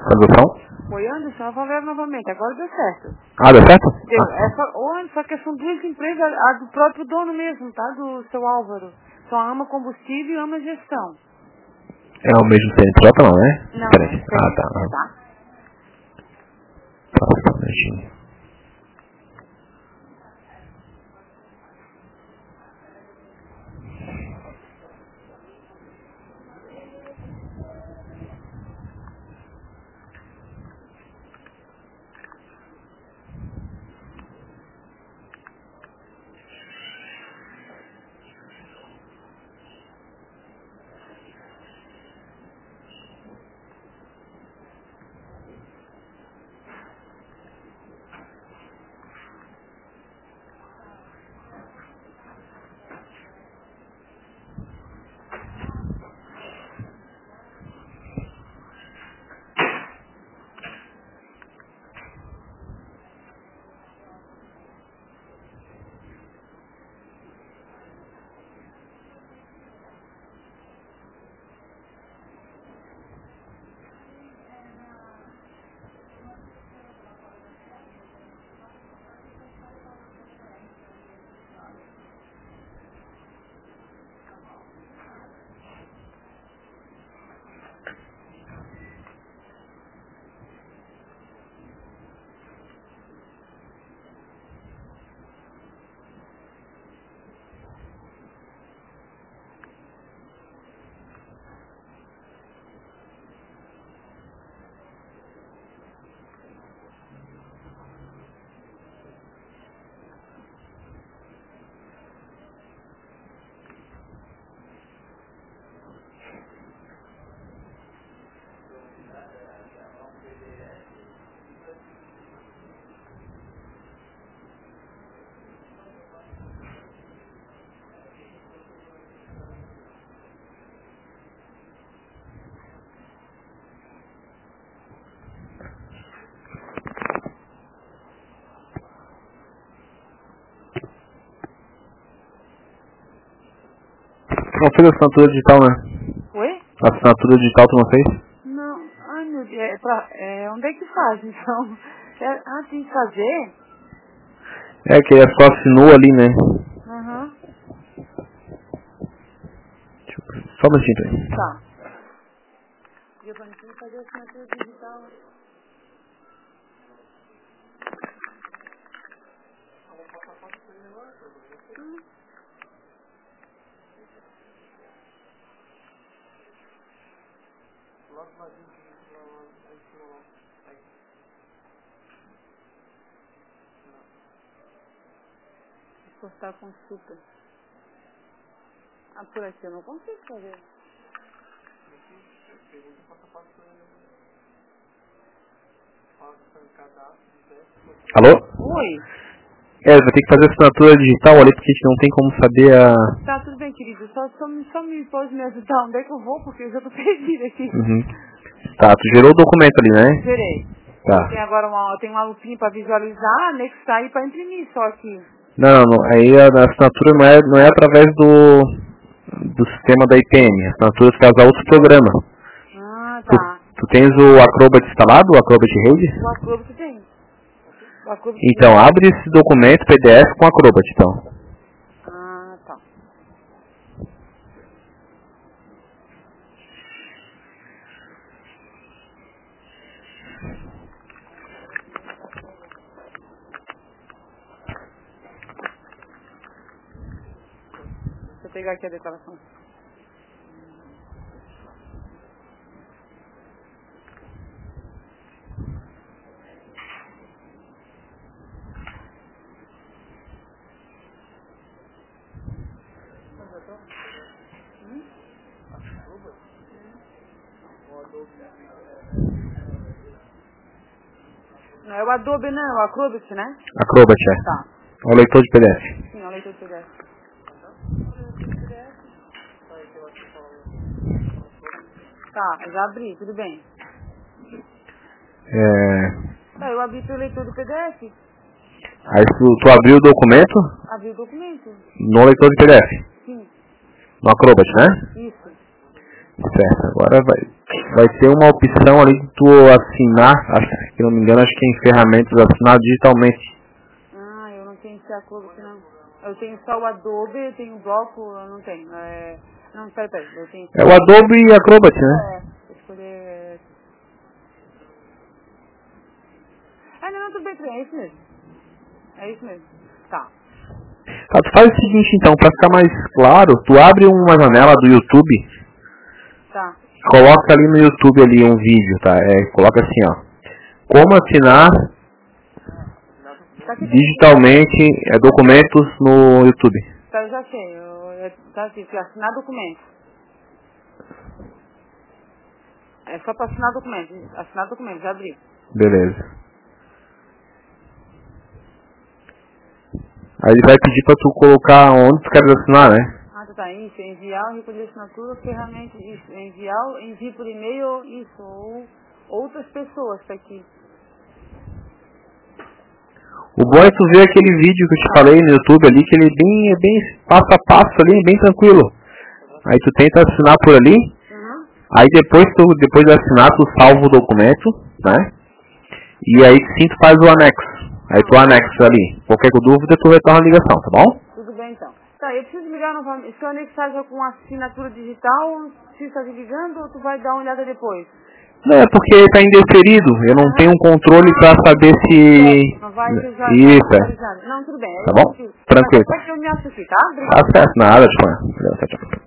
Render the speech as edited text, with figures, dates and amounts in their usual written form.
Tradução? Oi, Anderson, a favela novamente. Agora deu certo. Ah, deu certo? Deu. Só que são duas empresas, a do próprio dono mesmo, tá? Do seu Álvaro. São a Ama Combustível e a Ama Gestão. É o mesmo CNPJ não, né? Não, Peraí. não. Tá. Só um minutinho. Não fez a assinatura digital, né? Oi? A assinatura digital tu não fez? Não. Ai, meu Deus. Onde é que faz, então? Tem que fazer? É que é só assinou ali, né? Aham. Só um minutinho aí. Tá. Giovanni, tem que fazer a assinatura digital. Postar consulta. Por aqui eu não consigo fazer. Alô? Oi. Vai ter que fazer a assinatura digital ali porque a gente não tem como saber a... Tá, tudo bem, querido. Só me pode me ajudar onde é que eu vou, porque eu já tô perdida aqui. Uhum. Tá, tu gerou o documento ali, né? Gerei. Tá. Tem agora tem uma lupinha pra visualizar, anexar e pra imprimir só aqui. Não, aí a assinatura não é através do sistema da IPM. A assinatura se faz a outro programa. Ah, tá. Tu tens o Acrobat instalado, o Acrobat Redes? O Acrobat tem. O Acrobat Então, tem. abre esse documento PDF com Acrobat, então. Ah, tá. Deixa eu pegar aqui a declaração. Não é o Adobe, não, é o Acrobat, né? Acrobat, é. Tá. É o leitor de PDF. Sim, é o leitor de PDF. Tá, já abri, tudo bem. Tá, eu abri pelo leitor do PDF. Aí tu abriu o documento Abri o documento. no leitor de PDF. Sim, No Acrobat, né? isso. Certo, agora vai. vai ter uma opção ali de tu assinar, se não me engano, acho que é em ferramentas, assinar digitalmente. Ah, eu não tenho esse Acrobat, não. Eu tenho só o Adobe, eu tenho o bloco, eu não tenho. Não, peraí, eu tenho... É o Adobe e Acrobat, né? Vou escolher... não, tudo bem, é isso mesmo. É isso mesmo. Tá. Tá, tu faz o seguinte então, pra ficar mais claro, tu abre uma janela do YouTube, Tá. coloca ali no YouTube ali um vídeo, tá? Coloca assim, ó. Como assinar digitalmente documentos no YouTube. Tá, eu já sei. Tá assim, assinar documento. É só pra assinar documento. Assinar documento, já abri. Beleza. Aí ele vai pedir pra tu colocar onde tu quer assinar, né? Tá, isso, enviar, recolher assinatura, ferramenta, isso, enviar, envie por e-mail, isso, ou outras pessoas, tá aqui. O bom é tu ver aquele vídeo que eu te falei no YouTube ali, que ele é bem passo a passo ali, bem tranquilo. Aí tu tenta assinar por ali, aí depois de assinar, tu salva o documento, né? E aí sim tu faz o anexo. Aí tu anexa ali. Qualquer dúvida, tu retorna a ligação, tá bom? Tudo bem então. Tá, eu preciso ligar novamente. Se eu anexar já com assinatura digital, se está te ligando ou tu vai dar uma olhada depois? Não, é porque está indeferido. Eu não tenho um controle para saber se... Não vai ser já... Isso, Não, tudo bem. Tá bom? Tranquilo. Eu me acho aqui, tá? Tá certo, nada, Tchau, tchau.